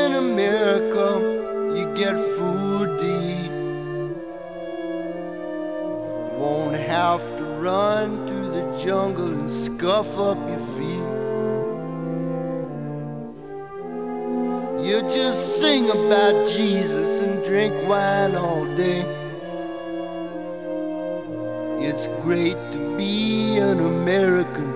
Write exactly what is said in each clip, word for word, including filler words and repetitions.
In America, you get food to eat. Won't have to run through the jungle and scuff up your feet. You just sing about Jesus and drink wine all day. It's great to be an American.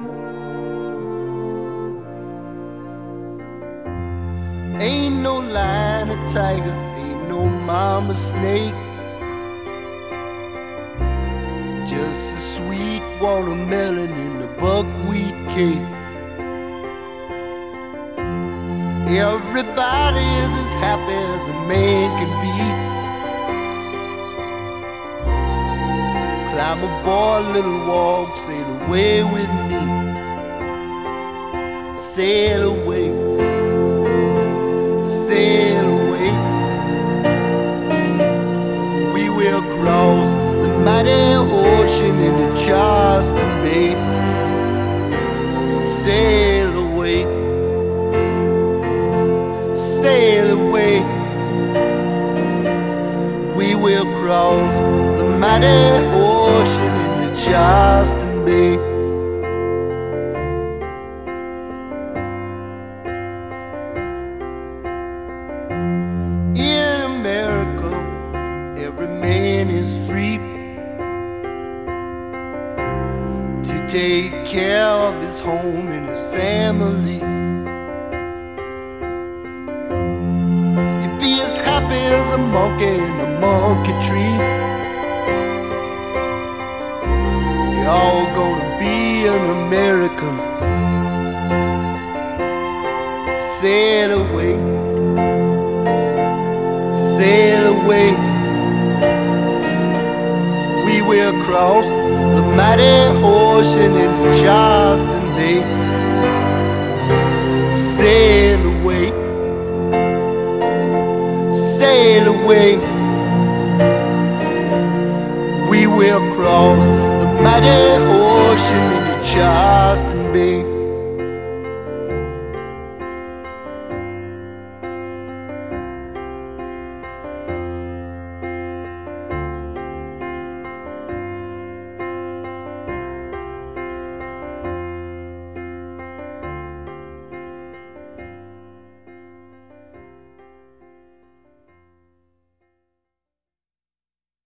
Ain't no lion or tiger, ain't no mama snake, just a sweet watermelon in the buckwheat cake. Everybody is as happy as a man can be. Climb aboard, little walk, sail away with me. Sail away, sail away. We will cross the mighty ocean into Charleston Bay. Sail away, sail away. We will cross the mighty ocean into Charleston Bay. In America, every man is free to take care of his home and his family. You'd be as happy as a monkey in a monkey tree. You're all gonna be an American. Sail away, sail away. We will cross the mighty ocean into Charleston Bay. Sail away, sail away. We will cross the mighty ocean into Charleston Bay.